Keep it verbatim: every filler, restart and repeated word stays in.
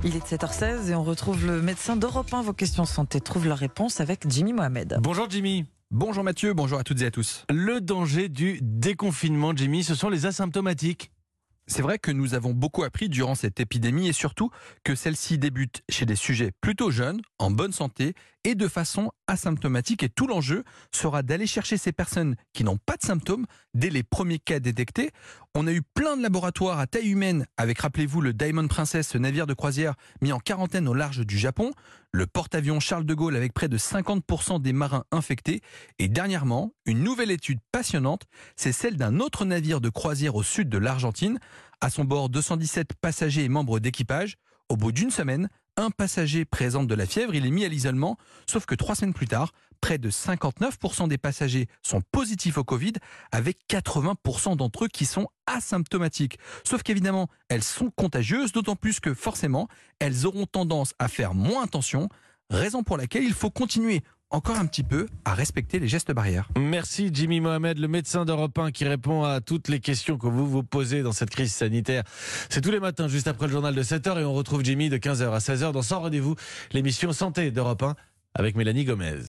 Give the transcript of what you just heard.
Il est sept heures seize et on retrouve le médecin d'Europe un. Vos questions santé trouvent leur réponse avec Jimmy Mohamed. Bonjour Jimmy. Bonjour Mathieu, bonjour à toutes et à tous. Le danger du déconfinement, Jimmy, ce sont les asymptomatiques. C'est vrai que nous avons beaucoup appris durant cette épidémie et surtout que celle-ci débute chez des sujets plutôt jeunes, en bonne santé et de façon asymptomatique. Et tout l'enjeu sera d'aller chercher ces personnes qui n'ont pas de symptômes dès les premiers cas détectés. On a eu plein de laboratoires à taille humaine avec, rappelez-vous, le Diamond Princess, ce navire de croisière mis en quarantaine au large du Japon, le porte-avions Charles de Gaulle avec près de cinquante pour cent des marins infectés. Et dernièrement, une nouvelle étude passionnante, c'est celle d'un autre navire de croisière au sud de l'Argentine. À son bord, deux cent dix-sept passagers et membres d'équipage. Au bout d'une semaine, un passager présente de la fièvre, il est mis à l'isolement, sauf que trois semaines plus tard, près de cinquante-neuf pour cent des passagers sont positifs au Covid, avec quatre-vingts pour cent d'entre eux qui sont asymptomatiques. Sauf qu'évidemment, elles sont contagieuses, d'autant plus que forcément, elles auront tendance à faire moins attention, raison pour laquelle il faut continuer encore un petit peu à respecter les gestes barrières. Merci Jimmy Mohamed, le médecin d'Europe un qui répond à toutes les questions que vous vous posez dans cette crise sanitaire. C'est tous les matins, juste après le journal de sept heures, et on retrouve Jimmy de quinze heures à seize heures dans Sans Rendez-vous, l'émission Santé d'Europe un avec Mélanie Gomez.